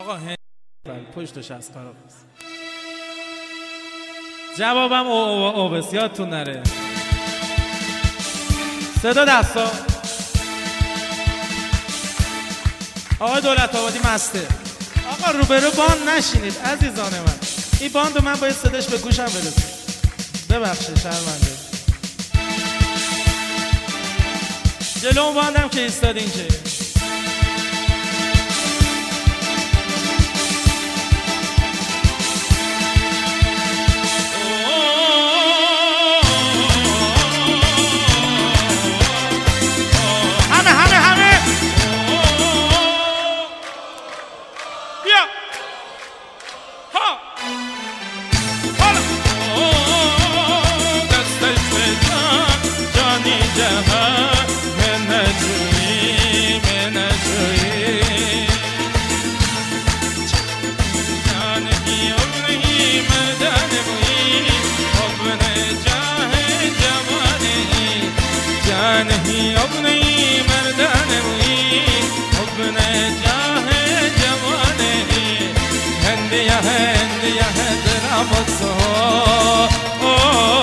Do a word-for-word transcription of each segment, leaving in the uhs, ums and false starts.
آقا هند پشتش از قرار است. جوابم او او او بس یادتون نره. صدا دستا. آقای دولت آبادی مسته. آقا روبرو باند نشینید عزیزان من. این باند من باید صداش به گوشم برسه. ببخشید شرمنده. جلو اون باندم که ایستادین که नहीं अब नहीं मर्दान हुई अब न चाहे जवाने हंदिया है हंदिया है तेरा मत्सो ओ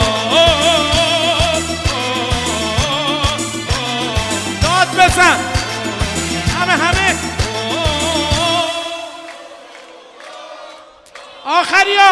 داد بزن همه همه آخریا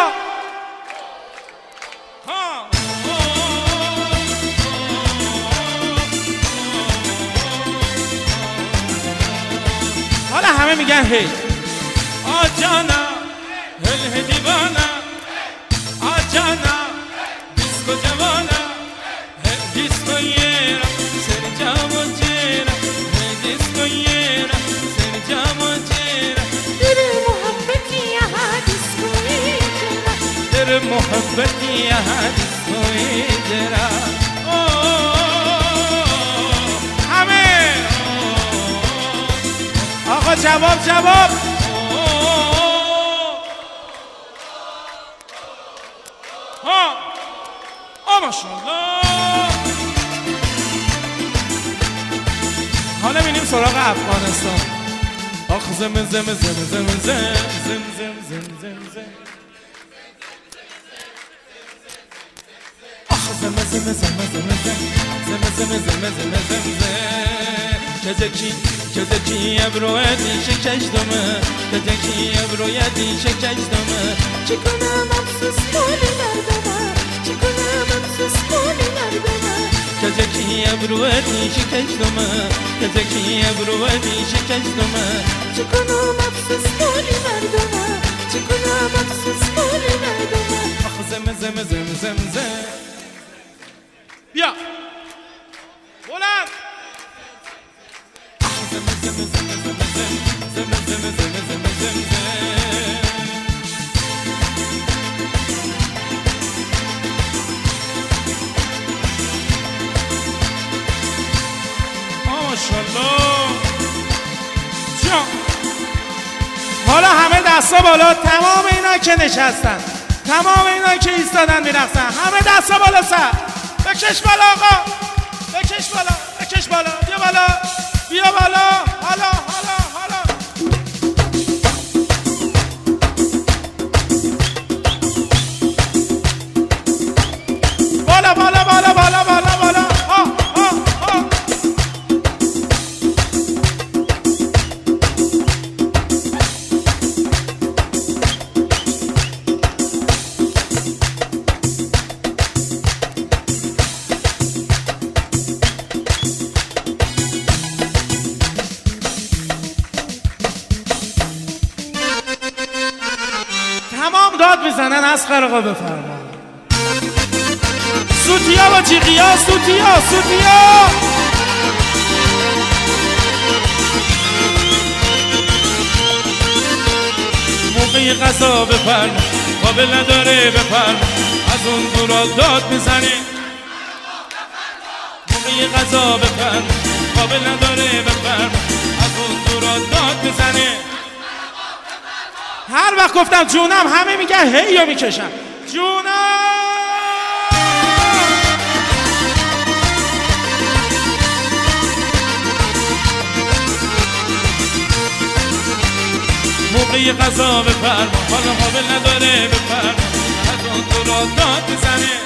حالا همه میگن هی آجانا هل دیوانا آجانا دیسکو جوانا دیسکو یرا سر جامو چیرا دیسکو یرا سر جامو چیرا در محبتی یہاں دیسکو یرا در محبتی یہاں دیسکو یرا آقا جواب جواب ها آ ماشاءالله. حالا میریم سراغ افغانستان. آخ زم زم زم زم زم زم زم زم زم زم آخ زم زم زم زم زم زم زم زم زم زم زم کجکی کجکی ابرویتی شکشتمه کجکی ابرویتی شکشتمه چکنم افسوس مالی مردمه چکنم افسوس مالی مردمه کجکی ابرویتی شکشتمه کجکی ابرویتی شکشتمه چکنم افسوس مالی مردمه چکنم افسوس مالی مردمه آخ زم زم زم زم زم بیا بلند حالا همه دستا بالا. تمام اینا که نشستن تمام اینا که ایستادن میرقصن همه دستا بالا سر بکش بالا آقا بکش بالا بکش بالا بیا بالا بیا بالا حالا حالا حالا بالا بالا بالا بالا بالا بالا ها ها ها تمام داد میزنن اصغر آقا بفرما. سوتیا با جیغیا سوتیا سوتیا موقعی غذا بفرما قابل نداره بفرما از اون دورا داد میزنی موقعی غذا بفرما قابل نداره بفرما از اون دورا داد میزنی هر وقت گفتم جونم همه میگن هی یا میکشم جونم. موقعی غذا بفرما حالا قابل نداره بفرما از اون تو را داد بزنه